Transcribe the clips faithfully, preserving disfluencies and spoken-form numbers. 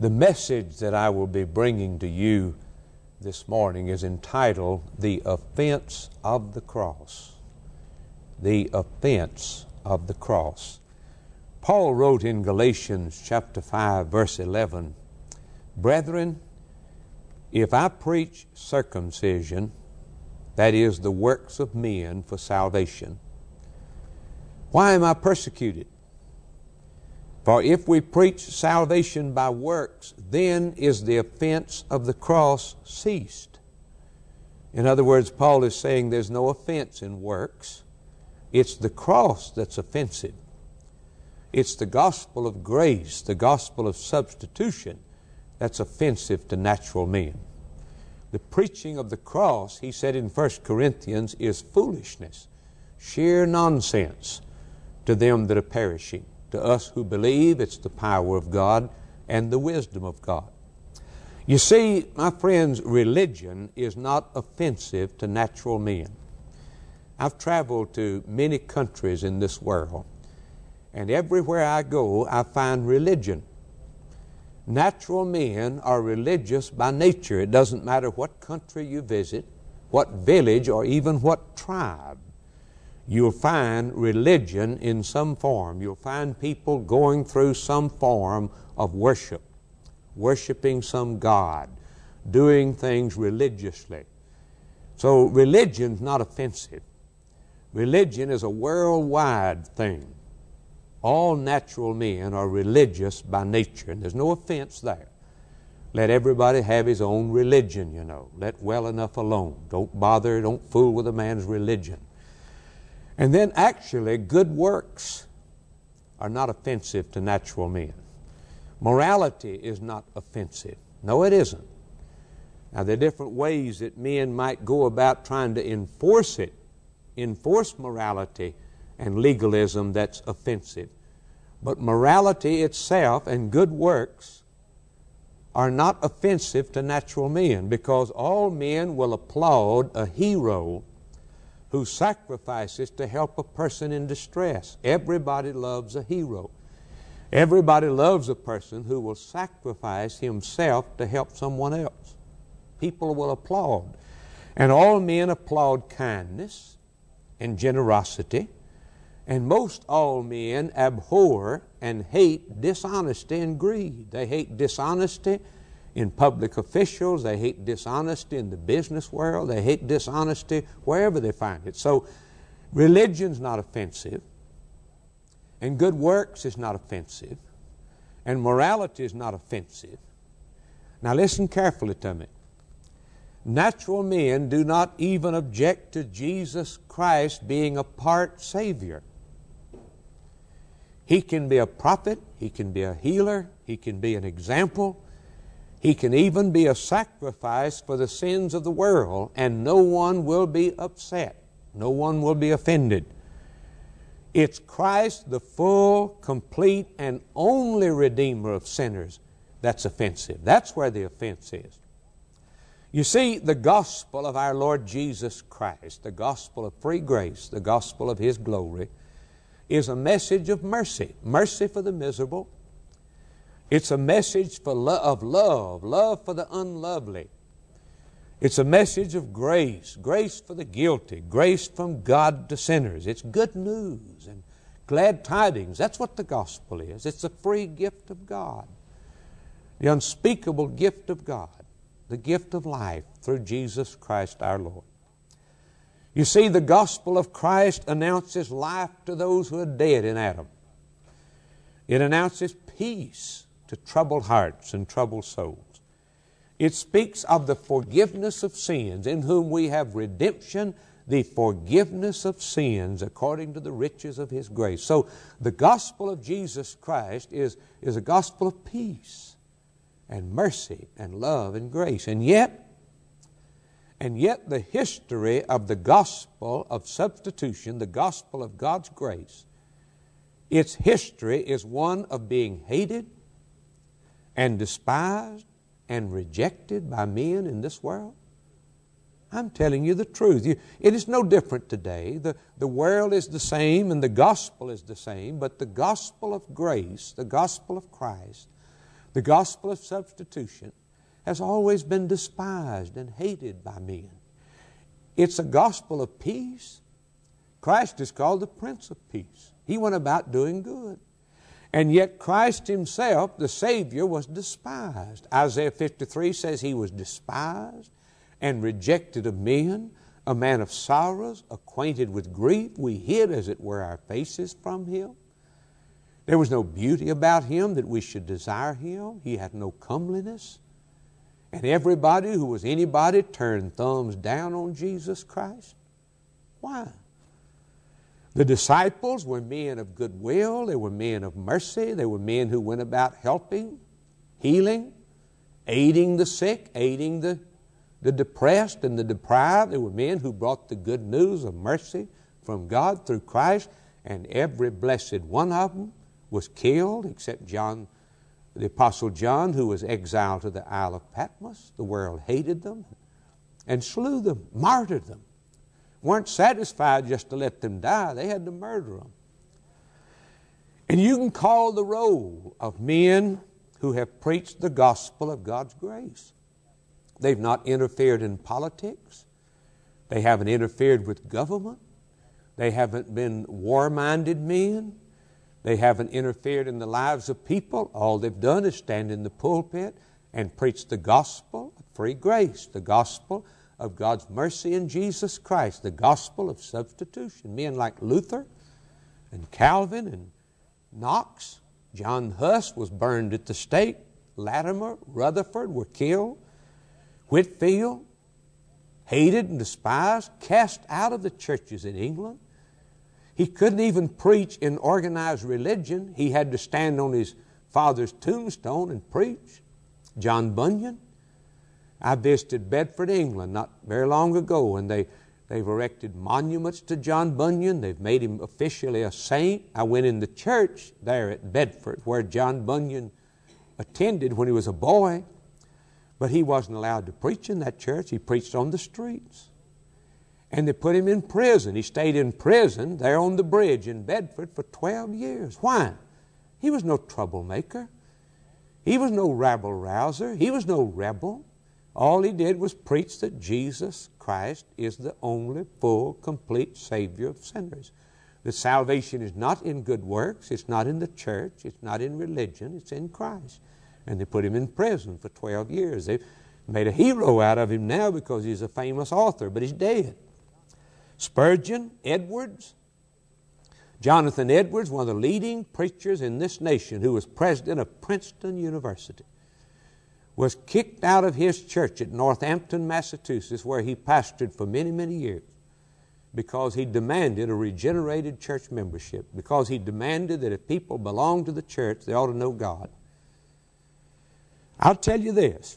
The message that I will be bringing to you this morning is entitled, The Offense of the Cross. The Offense of the Cross. Paul wrote in Galatians chapter five, verse eleven, Brethren, if I preach circumcision, that is the works of men for salvation, why am I persecuted? For if we preach salvation by works, then is the offense of the cross ceased. In other words, Paul is saying there's no offense in works. It's the cross that's offensive. It's the gospel of grace, the gospel of substitution, that's offensive to natural men. The preaching of the cross, he said in First Corinthians, is foolishness, sheer nonsense to them that are perishing. To us who believe, it's the power of God and the wisdom of God. You see, my friends, religion is not offensive to natural men. I've traveled to many countries in this world, and everywhere I go, I find religion. Natural men are religious by nature. It doesn't matter what country you visit, what village, or even what tribe. You'll find religion in some form. You'll find people going through some form of worship, worshiping some God, doing things religiously. So religion's not offensive. Religion is a worldwide thing. All natural men are religious by nature, and there's no offense there. Let everybody have his own religion, you know. Let well enough alone. Don't bother, don't fool with a man's religion. And then actually, good works are not offensive to natural men. Morality is not offensive. No, it isn't. Now, there are different ways that men might go about trying to enforce it, enforce morality and legalism that's offensive. But morality itself and good works are not offensive to natural men, because all men will applaud a hero who sacrifices to help a person in distress. Everybody loves a hero. Everybody loves a person who will sacrifice himself to help someone else. People will applaud. And all men applaud kindness and generosity. And most all men abhor and hate dishonesty and greed. They hate dishonesty in public officials. They hate dishonesty in the business world. They hate dishonesty wherever they find it. So religion's not offensive, and good works is not offensive, and morality is not offensive. Now listen carefully to me. Natural men do not even object to Jesus Christ being a part Savior. He can be a prophet, He can be a healer, He can be an example, He can even be a sacrifice for the sins of the world, and no one will be upset. No one will be offended. It's Christ, the full, complete, and only Redeemer of sinners, that's offensive. That's where the offense is. You see, the gospel of our Lord Jesus Christ, the gospel of free grace, the gospel of His glory, is a message of mercy. Mercy for the miserable. It's a message for lo- of love, love for the unlovely. It's a message of grace, grace for the guilty, grace from God to sinners. It's good news and glad tidings. That's what the gospel is. It's a free gift of God, the unspeakable gift of God, the gift of life through Jesus Christ our Lord. You see, the gospel of Christ announces life to those who are dead in Adam. It announces peace to troubled hearts and troubled souls. It speaks of the forgiveness of sins, in whom we have redemption, the forgiveness of sins according to the riches of His grace. So the gospel of Jesus Christ is, is a gospel of peace and mercy and love and grace. And yet, and yet the history of the gospel of substitution, the gospel of God's grace, its history is one of being hated and despised and rejected by men in this world. I'm telling you the truth. You, it is no different today. The, the world is the same and the gospel is the same, but the gospel of grace, the gospel of Christ, The gospel of substitution has always been despised and hated by men. It's a gospel of peace. Christ is called the Prince of Peace. He went about doing good. And yet Christ Himself, the Savior, was despised. Isaiah fifty-three says He was despised and rejected of men, a man of sorrows, acquainted with grief. We hid, as it were, our faces from Him. There was no beauty about Him that we should desire Him. He had no comeliness. And everybody who was anybody turned thumbs down on Jesus Christ. Why? The disciples were men of goodwill. They were men of mercy. They were men who went about helping, healing, aiding the sick, aiding the, the depressed and the deprived. They were men who brought the good news of mercy from God through Christ. And every blessed one of them was killed, except John, the Apostle John, who was exiled to the Isle of Patmos. The world hated them and slew them, martyred them. Weren't satisfied just to let them die. They had to murder them. And you can call the roll of men who have preached the gospel of God's grace. They've not interfered in politics. They haven't interfered with government. They haven't been war-minded men. They haven't interfered in the lives of people. All they've done is stand in the pulpit and preach the gospel of free grace, the gospel of God's mercy in Jesus Christ, the gospel of substitution. Men like Luther and Calvin and Knox, John Huss was burned at the stake, Latimer, Rutherford were killed, Whitefield, hated and despised, cast out of the churches in England. He couldn't even preach in organized religion. He had to stand on his father's tombstone and preach. John Bunyan. I visited Bedford, England, not very long ago, and they, they've erected monuments to John Bunyan. They've made him officially a saint. I went in the church there at Bedford where John Bunyan attended when he was a boy, but he wasn't allowed to preach in that church. He preached on the streets. And they put him in prison. He stayed in prison there on the bridge in Bedford for twelve years. Why? He was no troublemaker. He was no rabble-rouser. He was no rebel. All he did was preach that Jesus Christ is the only full, complete Savior of sinners. That salvation is not in good works. It's not in the church. It's not in religion. It's in Christ. And they put him in prison for twelve years. They've made a hero out of him now because he's a famous author, but he's dead. Spurgeon, Edwards, Jonathan Edwards, one of the leading preachers in this nation, who was president of Princeton University, was kicked out of his church at Northampton, Massachusetts, where he pastored for many, many years, because he demanded a regenerated church membership, because he demanded that if people belong to the church, they ought to know God. I'll tell you this.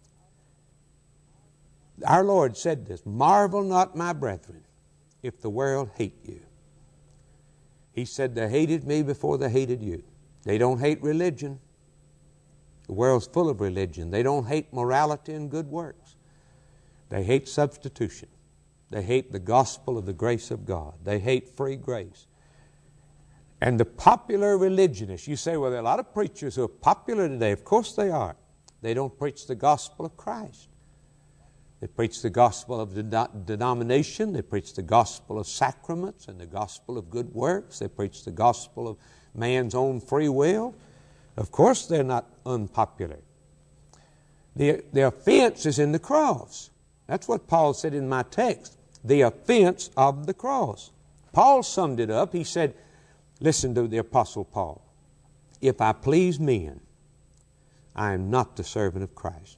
Our Lord said this, "Marvel not, my brethren, if the world hate you." He said they hated me before they hated you. They don't hate religion. The world's full of religion. They don't hate morality and good works. They hate substitution. They hate the gospel of the grace of God. They hate free grace. And the popular religionists, you say, well, there are a lot of preachers who are popular today. Of course they are. They don't preach the gospel of Christ. They preach the gospel of the denomination. They preach the gospel of sacraments and the gospel of good works. They preach the gospel of man's own free will. Of course they're not unpopular. The, the offense is in the cross. That's what Paul said in my text. The offense of the cross. Paul summed it up. He said, listen to the Apostle Paul. If I please men, I am not the servant of Christ.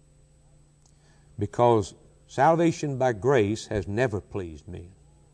Because salvation by grace has never pleased men.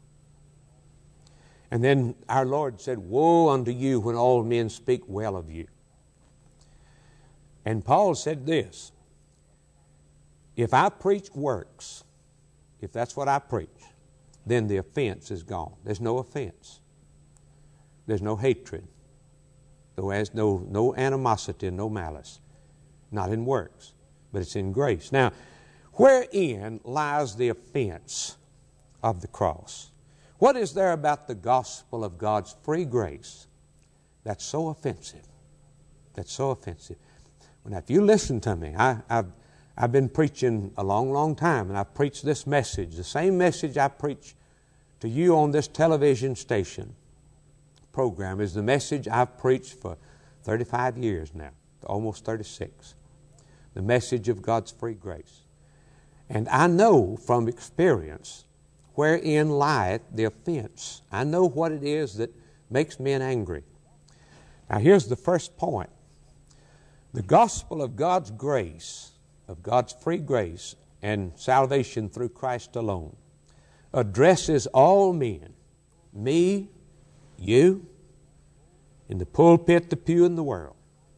And then our Lord said, woe unto you when all men speak well of you. And Paul said this, if I preach works, if that's what I preach, then the offense is gone. There's no offense. There's no hatred. There's no, no animosity and no malice. Not in works, but it's in grace. Now, wherein lies the offense of the cross? What is there about the gospel of God's free grace that's so offensive? That's so offensive. Now, if you listen to me, I, I've, I've been preaching a long, long time, and I've preached this message, the same message I preach to you on this television station program is the message I've preached for thirty-five years now, almost thirty-six. The message of God's free grace. And I know from experience wherein lieth the offense. I know what it is that makes men angry. Now here's the first point. The gospel of God's grace, of God's free grace and salvation through Christ alone, addresses all men, me, you, in the pulpit, the pew, and the world.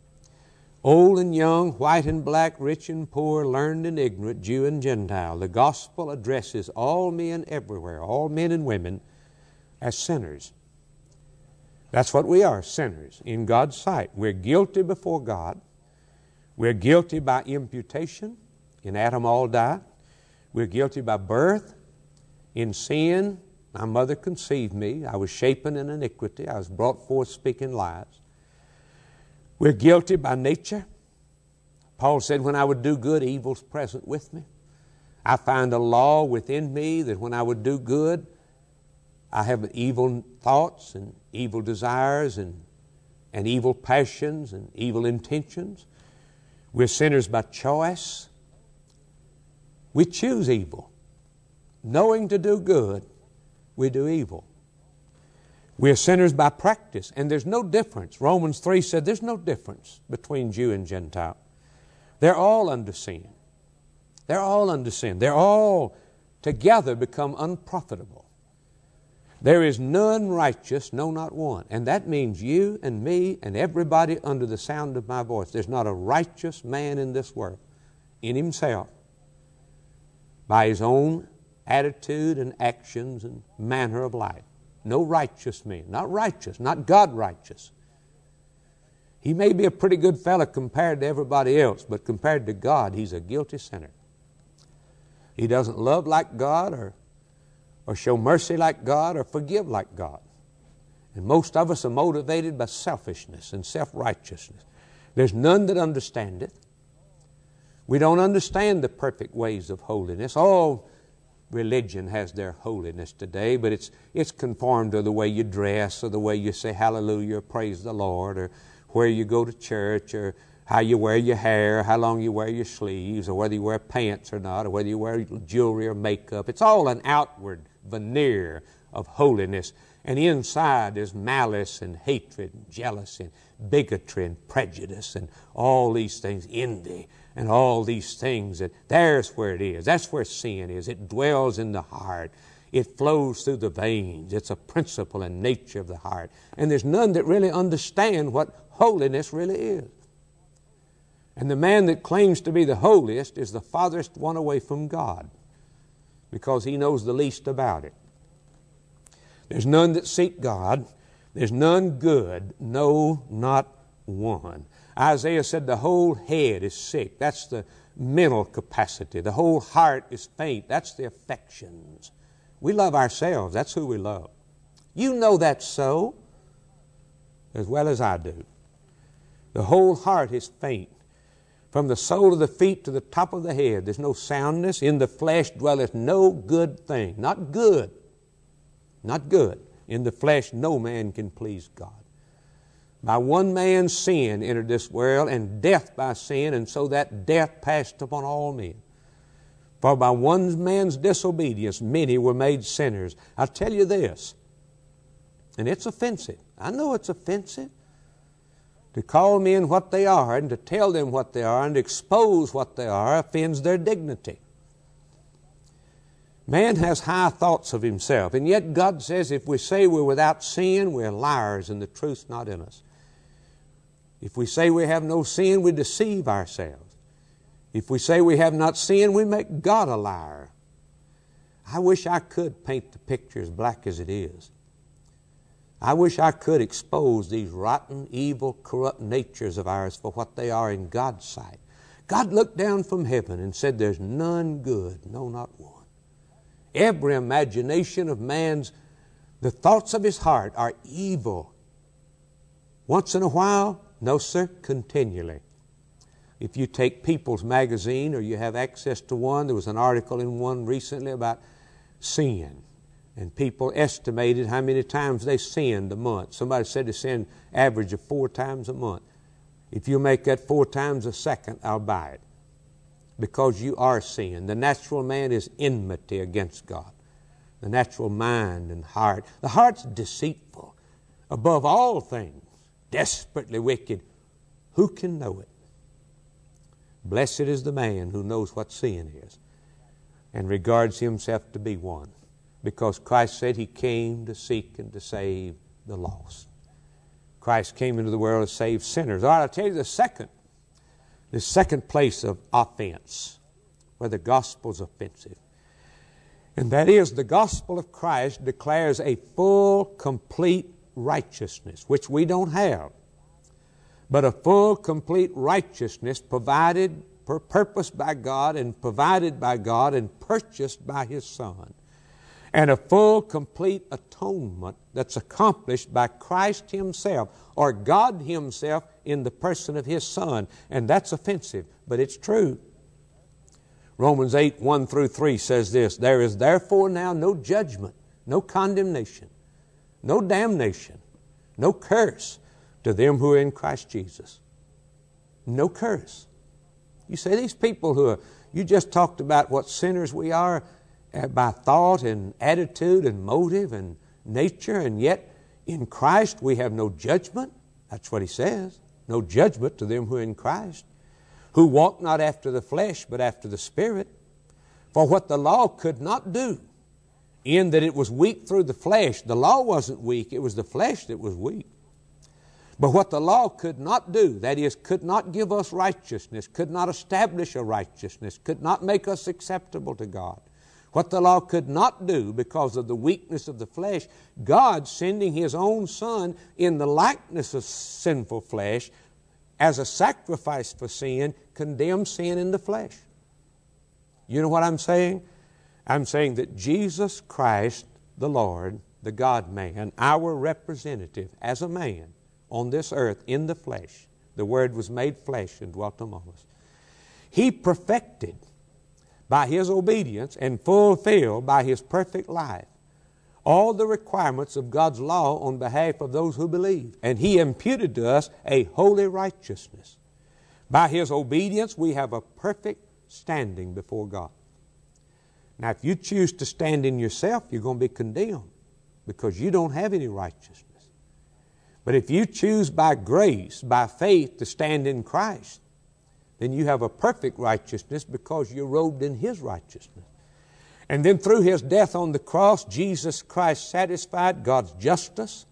Old and young, white and black, rich and poor, learned and ignorant, Jew and Gentile. The gospel addresses all men everywhere, all men and women, as sinners. That's what we are, sinners, in God's sight. We're guilty before God. We're guilty by imputation. In Adam all died. We're guilty by birth. In sin, my mother conceived me. I was shapen in iniquity. I was brought forth speaking lies. We're guilty by nature. Paul said, when I would do good, evil's present with me. I find a law within me that when I would do good, I have evil thoughts and evil desires and, and evil passions and evil intentions. We're sinners by choice. We choose evil. Knowing to do good, we do evil. We are sinners by practice, and there's no difference. Romans three said there's no difference between Jew and Gentile. They're all under sin. They're all under sin. They're all together become unprofitable. There is none righteous, no, not one. And that means you and me and everybody under the sound of my voice. There's not a righteous man in this world, in himself, by his own attitude and actions and manner of life. No righteous man. Not righteous. Not God righteous. He may be a pretty good fellow compared to everybody else, but compared to God, he's a guilty sinner. He doesn't love like God or, or show mercy like God or forgive like God. And most of us are motivated by selfishness and self-righteousness. There's none that understandeth. We don't understand the perfect ways of holiness. All religion has their holiness today, but it's it's conformed to the way you dress or the way you say hallelujah or praise the Lord or where you go to church or how you wear your hair, how long you wear your sleeves, or whether you wear pants or not, or whether you wear jewelry or makeup. It's all an outward veneer of holiness. And inside is malice and hatred and jealousy and bigotry and prejudice and all these things, envy and all these things. That there's where it is. That's where sin is. It dwells in the heart. It flows through the veins. It's a principle and nature of the heart. And there's none that really understand what holiness really is. And the man that claims to be the holiest is the farthest one away from God because he knows the least about it. There's none that seek God. There's none good, no, not one. Isaiah said the whole head is sick. That's the mental capacity. The whole heart is faint. That's the affections. We love ourselves. That's who we love. You know that's so as well as I do. The whole heart is faint. From the sole of the feet to the top of the head, there's no soundness. In the flesh dwelleth no good thing. Not good. Not good. In the flesh no man can please God. By one man's sin entered this world, and death by sin, and so that death passed upon all men. For by one man's disobedience many were made sinners. I'll tell you this, and it's offensive. I know it's offensive. To call men what they are and to tell them what they are and to expose what they are offends their dignity. Man has high thoughts of himself, and yet God says if we say we're without sin, we're liars and the truth's not in us. If we say we have no sin, we deceive ourselves. If we say we have not sinned, we make God a liar. I wish I could paint the picture as black as it is. I wish I could expose these rotten, evil, corrupt natures of ours for what they are in God's sight. God looked down from heaven and said, there's none good, no, not one. Every imagination of man's, the thoughts of his heart are evil. Once in a while? No, sir, continually. If you take People's Magazine or you have access to one, there was an article in one recently about sin. And people estimated how many times they sinned a month. Somebody said they sinned average of four times a month. If you make that four times a second, I'll buy it. Because you are sin. The natural man is enmity against God. The natural mind and heart. The heart's deceitful above all things, desperately wicked. Who can know it? Blessed is the man who knows what sin is and regards himself to be one. Because Christ said He came to seek and to save the lost. Christ came into the world to save sinners. All right, I'll tell you the second, the second place of offense, where the gospel's offensive. And that is, the gospel of Christ declares a full, complete righteousness, which we don't have. But a full, complete righteousness provided, per purposed by God and provided by God and purchased by His Son. And a full, complete atonement that's accomplished by Christ Himself, or God Himself in the person of His Son. And that's offensive, but it's true. Romans eight, one through three says this, "There is therefore now no judgment, no condemnation, no damnation, no curse to them who are in Christ Jesus." No curse. You say these people who are, you just talked about what sinners we are by thought and attitude and motive and nature, and yet in Christ we have no judgment. That's what He says. No judgment to them who are in Christ, who walk not after the flesh, but after the Spirit. For what the law could not do, in that it was weak through the flesh, the law wasn't weak, it was the flesh that was weak. But what the law could not do, that is, could not give us righteousness, could not establish a righteousness, could not make us acceptable to God. What the law could not do because of the weakness of the flesh, God sending His own Son in the likeness of sinful flesh as a sacrifice for sin, condemned sin in the flesh. You know what I'm saying? I'm saying that Jesus Christ, the Lord, the God-man, our representative as a man on this earth in the flesh, the Word was made flesh and dwelt among us. He perfected by His obedience and fulfilled by His perfect life all the requirements of God's law on behalf of those who believe. And He imputed to us a holy righteousness. By His obedience we have a perfect standing before God. Now if you choose to stand in yourself, you're going to be condemned because you don't have any righteousness. But if you choose by grace, by faith, to stand in Christ, then you have a perfect righteousness because you're robed in His righteousness. And then through His death on the cross, Jesus Christ satisfied God's justice.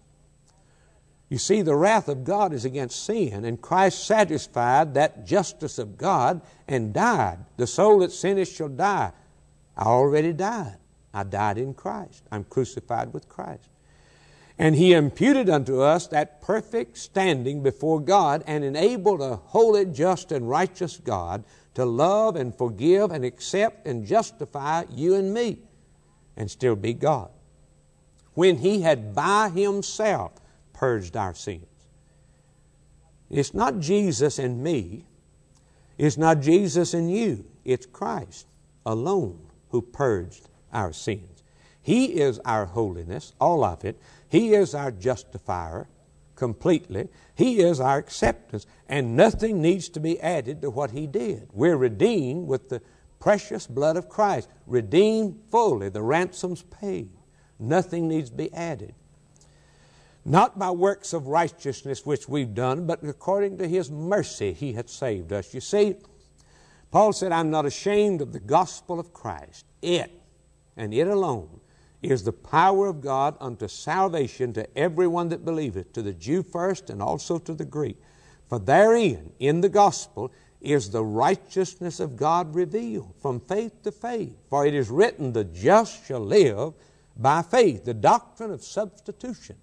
You see, the wrath of God is against sin, and Christ satisfied that justice of God and died. The soul that sinneth shall die. I already died. I died in Christ. I'm crucified with Christ. And He imputed unto us that perfect standing before God and enabled a holy, just, and righteous God to love and forgive and accept and justify you and me and still be God, when He had by Himself purged our sins. It's not Jesus and me. It's not Jesus and you. It's Christ alone who purged our sins. He is our holiness, all of it. He is our justifier completely. He is our acceptance. And nothing needs to be added to what He did. We're redeemed with the precious blood of Christ. Redeemed fully. The ransom's paid. Nothing needs to be added. Not by works of righteousness which we've done, but according to His mercy He hath saved us. You see, Paul said, I'm not ashamed of the gospel of Christ. It, and it alone, is the power of God unto salvation to everyone that believeth, to the Jew first and also to the Greek. For therein, in the gospel, is the righteousness of God revealed from faith to faith. For it is written, the just shall live by faith. The doctrine of substitution.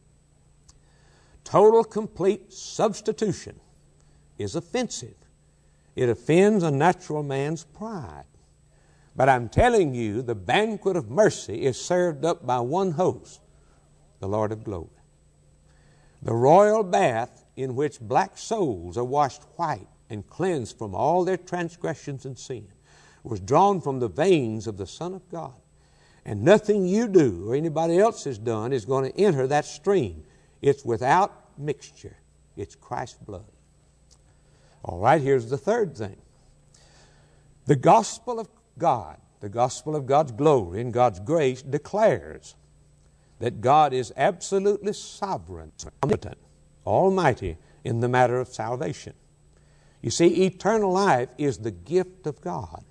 Total, complete substitution is offensive. It offends a natural man's pride. But I'm telling you, the banquet of mercy is served up by one host, the Lord of glory. The royal bath in which black souls are washed white and cleansed from all their transgressions and sin, was drawn from the veins of the Son of God. And nothing you do or anybody else has done is going to enter that stream. It's without mixture. It's Christ's blood. All right, here's the third thing. The gospel of God, the gospel of God's glory and God's grace declares that God is absolutely sovereign, omnipotent, almighty in the matter of salvation. You see, eternal life is the gift of God,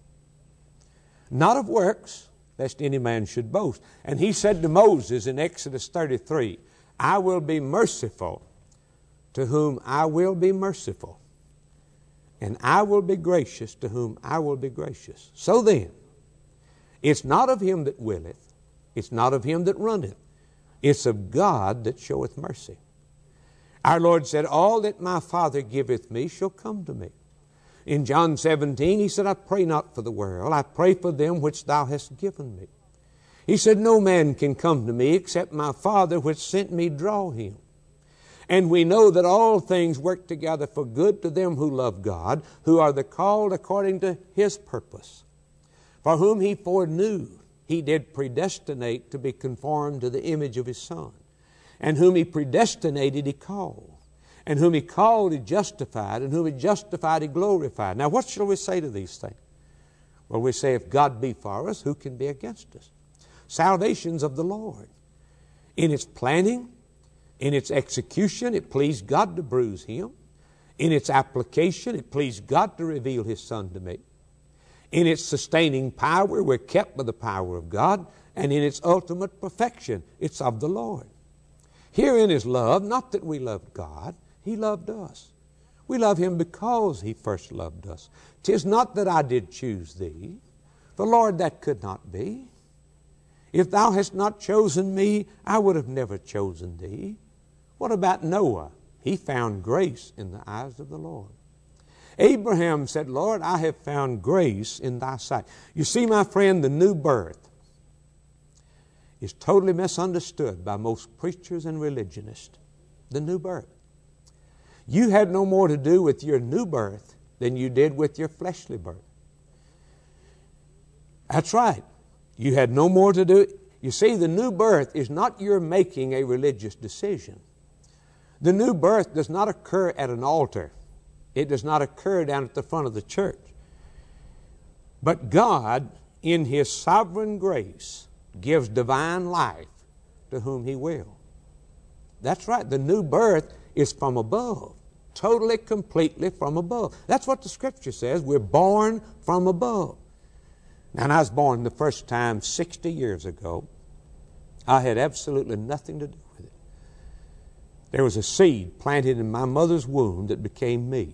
not of works, lest any man should boast. And He said to Moses in Exodus thirty-three, I will be merciful to whom I will be merciful, and I will be gracious to whom I will be gracious. So then, it's not of him that willeth, it's not of him that runneth, it's of God that showeth mercy. Our Lord said, all that my Father giveth me shall come to me. In John seventeen, He said, I pray not for the world, I pray for them which thou hast given me. He said, no man can come to me except my Father which sent me draw him. And we know that all things work together for good to them who love God, who are the called according to His purpose. For whom He foreknew, He did predestinate to be conformed to the image of His Son. And whom He predestinated, He called. And whom He called, He justified. And whom He justified, He glorified. Now what shall we say to these things? Well, we say, if God be for us, who can be against us? Salvation's of the Lord. In its planning, in its execution, it pleased God to bruise Him. In its application, it pleased God to reveal His Son to me. In its sustaining power, we're kept by the power of God. And in its ultimate perfection, it's of the Lord. Herein is love, not that we loved God, He loved us. We love Him because He first loved us. 'Tis not that I did choose thee, for Lord, that could not be. If thou hast not chosen me, I would have never chosen thee. What about Noah? He found grace in the eyes of the Lord. Abraham said, Lord, I have found grace in thy sight. You see, my friend, the new birth is totally misunderstood by most preachers and religionists. The new birth. You had no more to do with your new birth than you did with your fleshly birth. That's right. You had no more to do. You see, the new birth is not your making a religious decision. The new birth does not occur at an altar. It does not occur down at the front of the church. But God, in His sovereign grace, gives divine life to whom He will. That's right. The new birth is from above. Totally, completely from above. That's what the Scripture says. We're born from above. Now, when I was born the first time sixty years ago, I had absolutely nothing to do with it. There was a seed planted in my mother's womb that became me.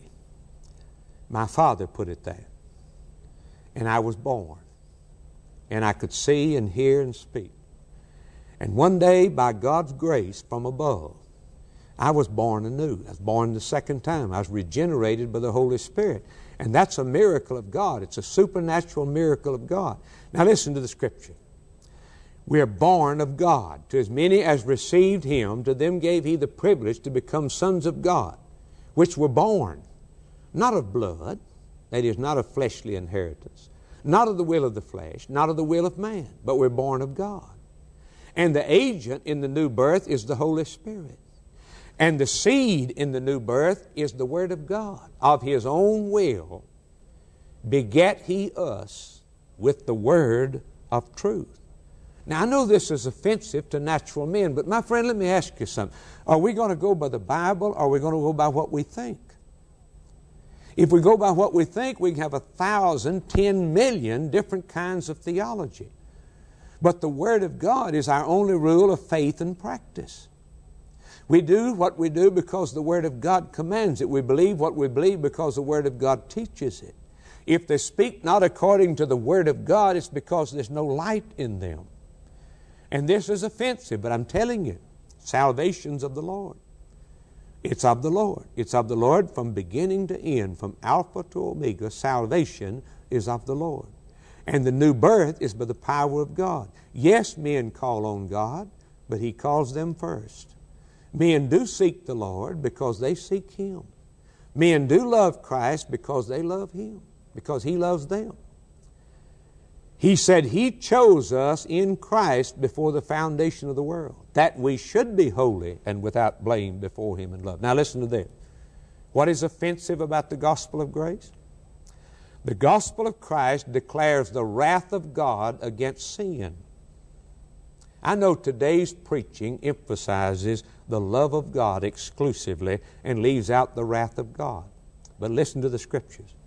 My father put it there. And I was born. And I could see and hear and speak. And one day, by God's grace from above, I was born anew. I was born the second time. I was regenerated by the Holy Spirit. And that's a miracle of God. It's a supernatural miracle of God. Now listen to the Scripture. We are born of God. To as many as received Him, to them gave He the privilege to become sons of God, which were born, not of blood, that is, not of fleshly inheritance, not of the will of the flesh, not of the will of man, but we're born of God. And the agent in the new birth is the Holy Spirit. And the seed in the new birth is the Word of God. Of His own will beget He us with the Word of truth. Now, I know this is offensive to natural men, but my friend, let me ask you something. Are we going to go by the Bible, or are we going to go by what we think? If we go by what we think, we can have a thousand, ten million different kinds of theology. But the Word of God is our only rule of faith and practice. We do what we do because the Word of God commands it. We believe what we believe because the Word of God teaches it. If they speak not according to the Word of God, it's because there's no light in them. And this is offensive, but I'm telling you, salvation's of the Lord. It's of the Lord. It's of the Lord from beginning to end, from Alpha to Omega. Salvation is of the Lord. And the new birth is by the power of God. Yes, men call on God, but He calls them first. Men do seek the Lord because they seek Him. Men do love Christ because they love Him, because He loves them. He said He chose us in Christ before the foundation of the world, that we should be holy and without blame before Him in love. Now listen to this. What is offensive about the gospel of grace? The gospel of Christ declares the wrath of God against sin. I know today's preaching emphasizes the love of God exclusively and leaves out the wrath of God. But listen to the Scriptures.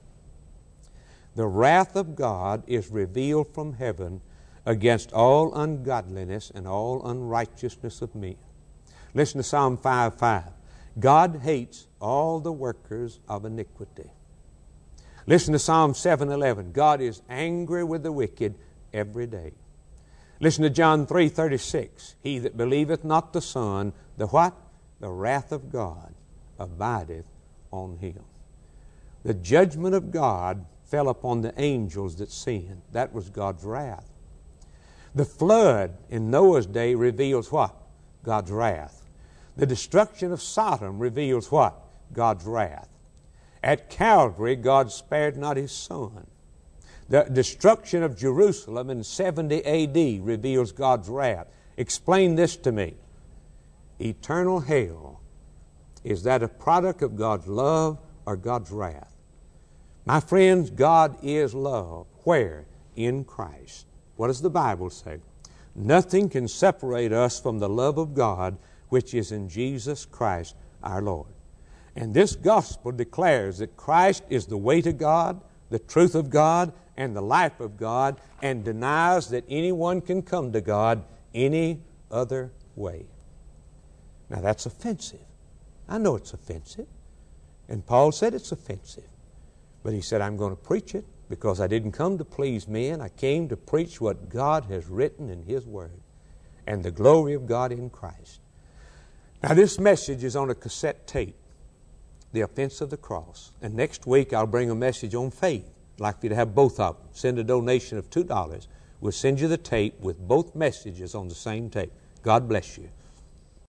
The wrath of God is revealed from heaven against all ungodliness and all unrighteousness of men. Listen to Psalm five five. God hates all the workers of iniquity. Listen to Psalm seven eleven. God is angry with the wicked every day. Listen to John three thirty-six. He that believeth not the Son, the what? The wrath of God abideth on him. The judgment of God fell upon the angels that sinned. That was God's wrath. The flood in Noah's day reveals what? God's wrath. The destruction of Sodom reveals what? God's wrath. At Calvary, God spared not His Son. The destruction of Jerusalem in seventy A D reveals God's wrath. Explain this to me. Eternal hell, is that a product of God's love or God's wrath? My friends, God is love. Where? In Christ. What does the Bible say? Nothing can separate us from the love of God which is in Jesus Christ our Lord. And this gospel declares that Christ is the way to God, the truth of God, and the life of God, and denies that anyone can come to God any other way. Now that's offensive. I know it's offensive. And Paul said it's offensive. But he said, I'm going to preach it because I didn't come to please men. I came to preach what God has written in His Word and the glory of God in Christ. Now this message is on a cassette tape, The Offense of the Cross. And next week I'll bring a message on faith. I'd like for you to have both of them. Send a donation of two dollars. We'll send you the tape with both messages on the same tape. God bless you.